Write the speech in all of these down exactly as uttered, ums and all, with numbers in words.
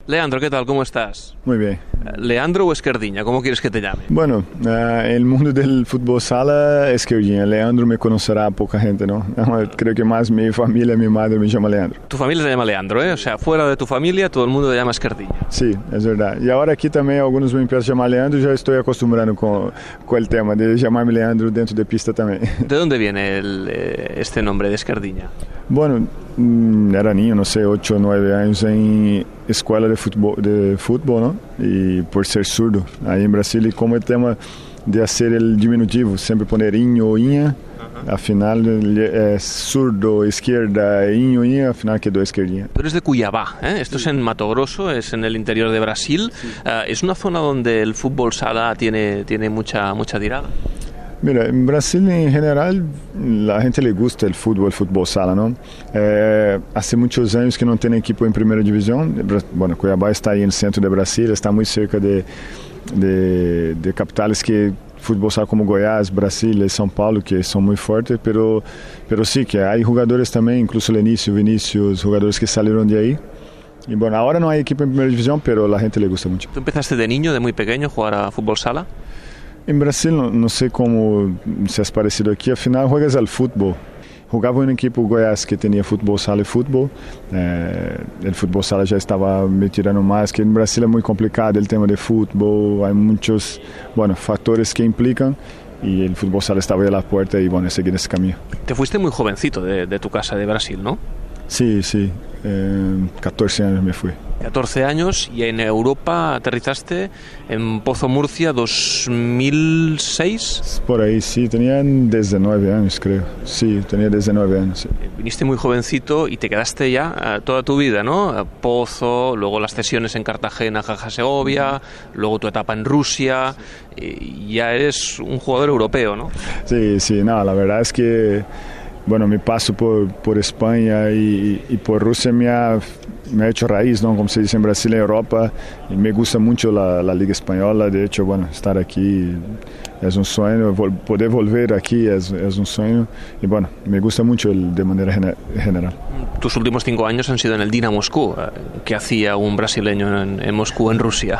Leandro, ¿qué tal? ¿Cómo estás? Muy bien. ¿Leandro o Esquerdiña? ¿Cómo quieres que te llame? Bueno, uh, el mundo del fútbol sala, Esquerdiña. Leandro me conocerá poca gente, ¿no? Creo que más mi familia, mi madre me llama Leandro. Tu familia te llama Leandro, ¿eh? O sea, fuera de tu familia todo el mundo te llama Esquerdiña. Sí, es verdad. Y ahora aquí también algunos me empiezan a llamar Leandro y ya estoy acostumbrado con, con el tema de llamarme Leandro dentro de pista también. ¿De dónde viene el, eh, este nombre de Esquerdiña? Bueno, era niño, no sé, ocho o nueve años en escuela de fútbol, de fútbol, ¿no? Y por ser zurdo, ahí en Brasil, y como el tema de hacer el diminutivo, siempre poner iño o iña, uh-huh. Al final es zurdo, izquierda, iño, iña, al final quedó Esquerdiña. Tú eres de Cuiabá, ¿eh? Esto sí. Es en Mato Grosso, es en el interior de Brasil. Sí. Uh, es una zona donde el fútbol sala tiene, tiene mucha, mucha tirada. Mira, en Brasil en general la gente le gusta el fútbol, el fútbol sala, ¿no? Eh, hace muchos años que no tiene equipo en primera división. Bueno, Cuiabá está ahí en el centro de Brasil, está muy cerca de, de, de capitales que fútbol sala como Goiás, Brasília y São Paulo, que son muy fuertes, pero, pero sí que hay jugadores también, incluso Lenicio, Vinicius, jugadores que salieron de ahí. Y bueno, ahora no hay equipo en primera división, pero la gente le gusta mucho. ¿Tú empezaste de niño, de muy pequeño, a jugar a fútbol sala? En Brasil, no, no sé cómo se es parecido aquí, al final juegas al fútbol. Jugaba en un equipo Goiás que tenía fútbol sala y fútbol. Eh, el fútbol sala ya estaba me tirando más, que en Brasil es muy complicado el tema de fútbol, hay muchos bueno, factores que implican y el fútbol sala estaba ahí a la puerta y bueno, seguir ese camino. Te fuiste muy jovencito de, de tu casa de Brasil, ¿no? Sí, sí, eh, catorce años me fui. catorce años y en Europa aterrizaste en Pozo Murcia dos mil seis. Por ahí, sí, tenía diecinueve años, creo. Sí, tenía diecinueve años. Sí. Viniste muy jovencito y te quedaste ya uh, toda tu vida, ¿no? Pozo, luego las cesiones en Cartagena, Caja Segovia, luego tu etapa en Rusia. Y ya eres un jugador europeo, ¿no? Sí, sí, no, la verdad es que bueno, mi paso por, por España y, y por Rusia me ha, me ha hecho raíz, ¿no? Como se dice en Brasil, en Europa, y me gusta mucho la, la Liga Española. De hecho, bueno, estar aquí es un sueño, poder volver aquí es, es un sueño, y bueno, me gusta mucho el, de manera general. Tus últimos cinco años han sido en el Dinamo Moscú. ¿Qué hacía un brasileño en, en Moscú, en Rusia?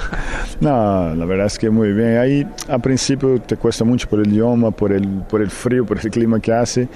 No, la verdad es que muy bien. Ahí al principio te cuesta mucho por el idioma, por el, por el frío, por el clima que hace,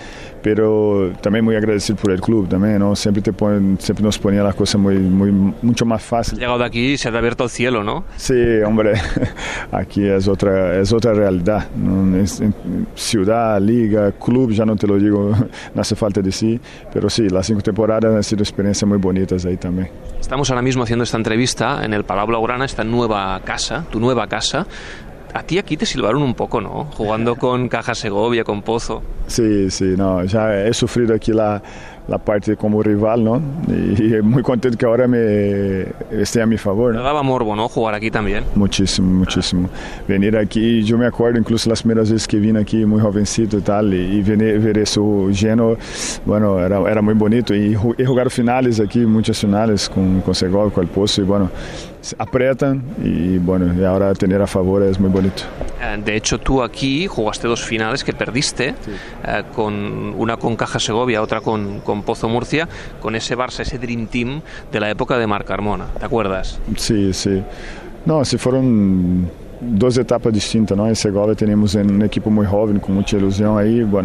pero también muy agradecido por el club también, ¿no? Siempre, te ponen, siempre nos ponía las cosas muy, muy, mucho más fácil. Has llegado de aquí y se te ha abierto el cielo, ¿no? Sí, hombre, aquí es otra, es otra realidad, ¿no? Es, en ciudad, liga, club, ya no te lo digo, no hace falta decir, pero sí, las cinco temporadas han sido experiencias muy bonitas ahí también. Estamos ahora mismo haciendo esta entrevista en el Palau Blaugrana, esta nueva casa, tu nueva casa. A ti aquí te silbaron un poco, ¿no? Jugando con Caja Segovia, con Pozo. Sí, sí, no, ya he sufrido aquí la, la parte como rival, ¿no? Y, y muy contento que ahora me esté a mi favor, ¿no? Te daba morbo, ¿no? Jugar aquí también. Muchísimo, muchísimo. Venir aquí, yo me acuerdo incluso las primeras veces que vine aquí muy jovencito y tal, y, y venir, ver eso lleno, bueno, era, era muy bonito. Y he jugado finales aquí, muchas finales con, con Segovia, con el Pozo, y bueno, apretan y bueno, y ahora tener a favor es muy bonito. De hecho, tú aquí jugaste dos finales que perdiste, sí. eh, con una con Caja Segovia, otra con, con Pozo Murcia, con ese Barça, ese Dream Team de la época de Marc Carmona, ¿te acuerdas? Sí, sí. No, sí fueron dos etapas distintas, ¿no? En Segovia tenemos un equipo muy joven, con mucha ilusión ahí, bueno,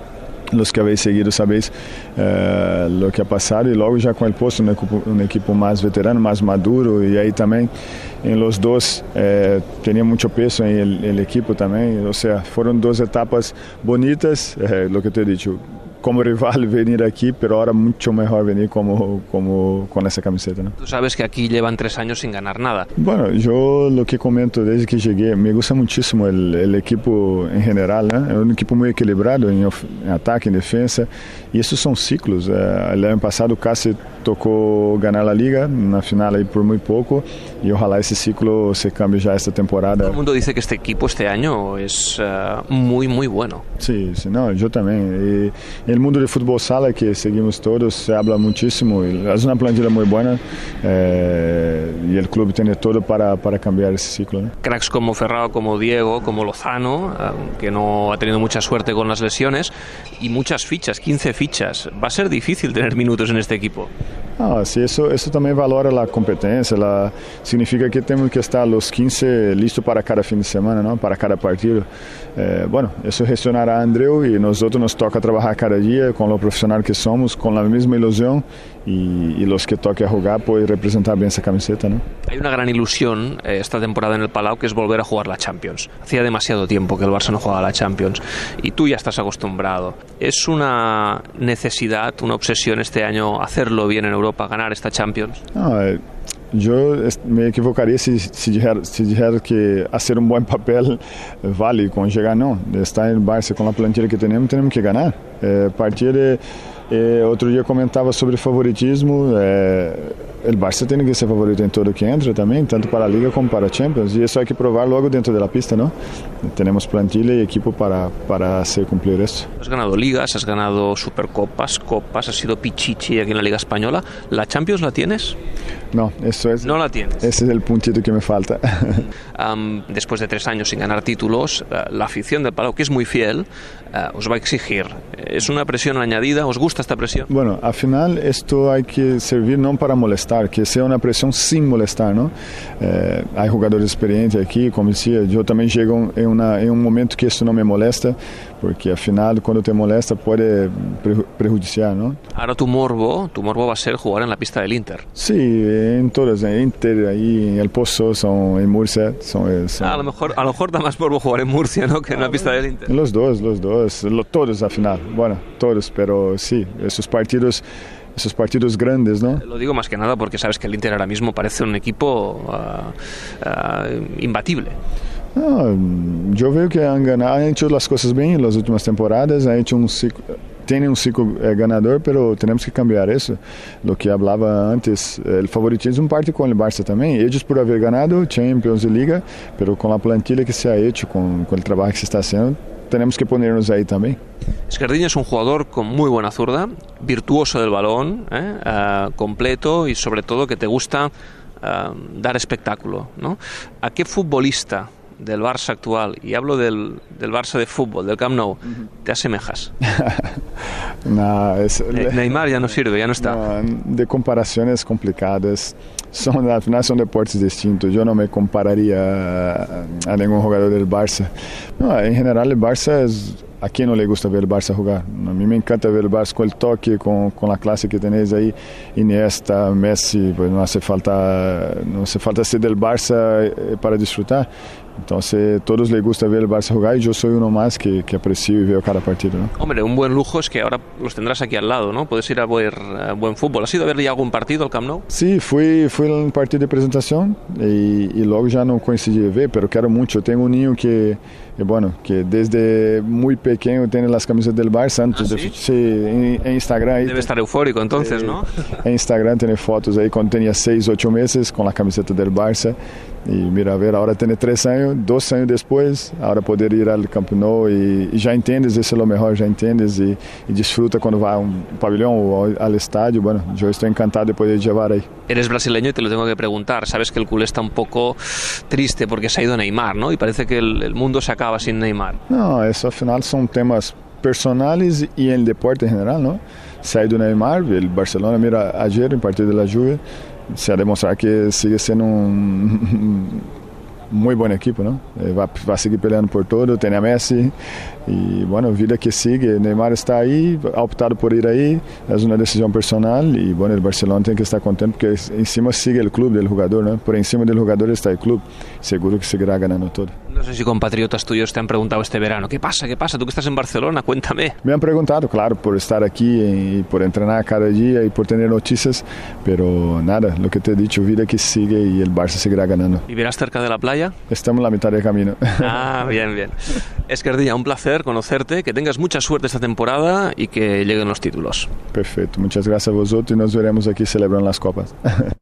los que habéis seguido sabéis uh, lo que ha pasado, y luego ya con el Pozo un equipo, un equipo más veterano, más maduro, y ahí también en los dos eh, tenía mucho peso en el, el equipo también, o sea, fueron dos etapas bonitas, eh, lo que te he dicho, como rival venir aquí, pero ahora mucho mejor venir como, como con esa camiseta, ¿no? Tú sabes que aquí llevan tres años sin ganar nada. Bueno, yo lo que comento desde que llegué, me gusta muchísimo el, el equipo en general, ¿no? Es un equipo muy equilibrado en, en ataque, en defensa, y esos son ciclos. Eh, el año pasado casi tocó ganar la liga, una final ahí por muy poco, y ojalá ese ciclo se cambie ya esta temporada. Todo el mundo dice que este equipo este año es uh, muy, muy bueno. Sí, sí, no, yo también. Y el mundo de fútbol sala que seguimos todos se habla muchísimo, es una plantilla muy buena, eh, y el club tiene todo para, para cambiar ese ciclo, ¿no? Cracks como Ferrao, como Diego, como Lozano, uh, que no ha tenido mucha suerte con las lesiones, y muchas fichas, quince fichas. Va a ser difícil tener minutos en este equipo. Ah, sí, eso, eso también valora la competencia, la, significa que tenemos que estar los quince listos para cada fin de semana, ¿no? Para cada partido. Eh, bueno, eso gestionará Andreu y nosotros nos toca trabajar cada día con lo profesional que somos, con la misma ilusión y, y los que toque jugar pueden representar bien esa camiseta, ¿no? Hay una gran ilusión eh, esta temporada en el Palau, que es volver a jugar la Champions. Hacía demasiado tiempo que el Barça no jugaba la Champions y tú ya estás acostumbrado. ¿Es una necesidad, una obsesión este año hacerlo bien en Europa, ganar esta Champions? No, eh, yo me equivocaría si, si, dijera, si dijera que hacer un buen papel vale con llegar, no. Estar en el Barça con la plantilla que tenemos, tenemos que ganar. Eh, partir de, eh, otro día comentaba sobre favoritismo. Eh, el Barça tiene que ser favorito en todo lo que entra también, tanto para la Liga como para Champions. Y eso hay que probar luego dentro de la pista, ¿no? Tenemos plantilla y equipo para, para hacer cumplir eso. Has ganado ligas, has ganado supercopas, copas, has sido pichichi aquí en la Liga Española. ¿La Champions la tienes? No, eso es. No la tienes. Ese es el puntito que me falta. um, después de tres años sin ganar títulos, uh, la afición del Palau, que es muy fiel, uh, os va a exigir. ¿Es una presión añadida? ¿Os gusta esta presión? Bueno, al final esto hay que servir no para molestar, que sea una presión sin molestar, ¿no? Eh, hay jugadores experientes aquí, como decía, yo también llego en, una, en un momento que esto no me molesta, porque al final cuando te molesta puede perjudiciar, ¿no? Ahora tu morbo, tu morbo va a ser jugar en la pista del Inter. Sí, en todas, en Inter, ahí en El Pozo, son, en Murcia. Son, son... Ah, a lo mejor, a lo mejor da más morbo jugar en Murcia, ¿no? Que en la pista del Inter. Los dos, los dos, lo, todos al final, bueno, todos, pero sí, esos partidos... Esos partidos grandes, ¿no? Lo digo más que nada porque sabes que el Inter ahora mismo parece un equipo uh, uh, imbatible. No, yo veo que han ganado, han hecho las cosas bien en las últimas temporadas, han hecho un ciclo, tienen un ciclo eh, ganador, pero tenemos que cambiar eso. Lo que hablaba antes, el favoritismo parte con el Barça también. Ellos por haber ganado Champions y Liga, pero con la plantilla que se ha hecho, con, con el trabajo que se está haciendo, tenemos que ponernos ahí también. Esquerdiña es un jugador con muy buena zurda, virtuoso del balón, ¿eh? uh, completo y sobre todo que te gusta uh, dar espectáculo, ¿no? ¿A qué futbolista del Barça actual, y hablo del, del Barça de fútbol, del Camp Nou, uh-huh, te asemejas? No, es, ne- Neymar ya no sirve, ya no está. No, de comparaciones complicadas. Son, al final son deportes distintos. Yo no me compararía a, a ningún jugador del Barça. No, en general el Barça es... ¿A quién no le gusta ver el Barça jugar? A mí me encanta ver el Barça con el toque, con, con la clase que tenéis ahí. Iniesta, Messi, pues no hace falta, no hace falta ser del Barça para disfrutar. Entonces, todos les gusta ver el Barça jugar y yo soy uno más que, que aprecio y veo cada partido, ¿no? Hombre, un buen lujo es que ahora los tendrás aquí al lado, ¿no? Puedes ir a ver a buen fútbol. ¿Has ido a ver ya algún partido al Camp Nou? Sí, fui, fui a un partido de presentación y, y luego ya no coincidí de ver, pero quiero mucho. Tengo un niño que, que bueno, que desde muy pequeño tiene las camisetas del Barça. Antes ¿Ah, de, sí? sí, en, en Instagram. Debe estar eufórico entonces, eh, ¿no? En Instagram tiene fotos ahí cuando tenía seis, ocho meses con la camiseta del Barça. Y mira, a ver, ahora tiene tres años, dos años después, ahora poder ir al Camp Nou y, y ya entiendes, eso es lo mejor, ya entiendes y, y disfruta cuando va a un pabellón o al estadio. Bueno, yo estoy encantado de poder llevar ahí. Eres brasileño y te lo tengo que preguntar. Sabes que el culé está un poco triste porque se ha ido Neymar, ¿no? Y parece que el, el mundo se acaba sin Neymar. No, eso al final son temas personales y en el deporte en general, ¿no? Se ha ido Neymar, el Barcelona, mira, ayer en partido de la Juve, se ha demostrado que sigue siendo un muy buen equipo, ¿no? Va, va a seguir peleando por todo, tiene a Messi y bueno, vida que sigue. Neymar está ahí, ha optado por ir ahí, es una decisión personal y bueno, el Barcelona tiene que estar contento porque encima sigue el club del jugador, ¿no? Por encima del jugador está el club, seguro que seguirá ganando todo. No sé si compatriotas tuyos te han preguntado este verano, ¿qué pasa? ¿Qué pasa? Tú que estás en Barcelona, cuéntame. Me han preguntado, claro, por estar aquí y por entrenar cada día y por tener noticias, pero nada, lo que te he dicho, vida que sigue y el Barça seguirá ganando. ¿Vivirás cerca de la playa? Estamos en la mitad del camino. Ah, bien, bien. Esquerdiña, un placer conocerte, que tengas mucha suerte esta temporada y que lleguen los títulos. Perfecto, muchas gracias a vosotros y nos veremos aquí celebrando las copas.